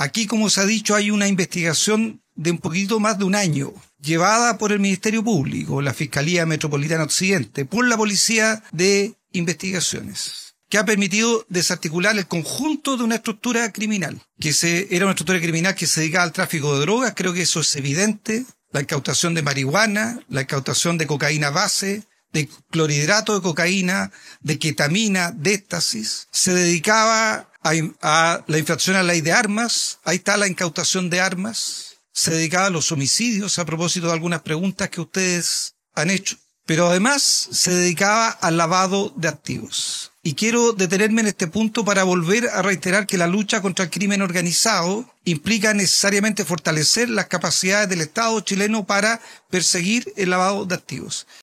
Aquí, como se ha dicho, hay una investigación de un poquito más de un año, llevada por el Ministerio Público, la Fiscalía Metropolitana Occidente, por la Policía de Investigaciones, que ha permitido desarticular el conjunto de una estructura criminal, era una estructura criminal que se dedicaba al tráfico de drogas. Creo que eso es evidente. La incautación de marihuana, la incautación de cocaína base, de clorhidrato de cocaína, de ketamina, de éxtasis. Se dedicaba a la infracción a la ley de armas. Ahí está la incautación de armas. Se dedicaba a los homicidios, a propósito de algunas preguntas que ustedes han hecho. Pero además se dedicaba al lavado de activos. Y quiero detenerme en este punto para volver a reiterar que la lucha contra el crimen organizado implica necesariamente fortalecer las capacidades del Estado chileno para perseguir el lavado de activos.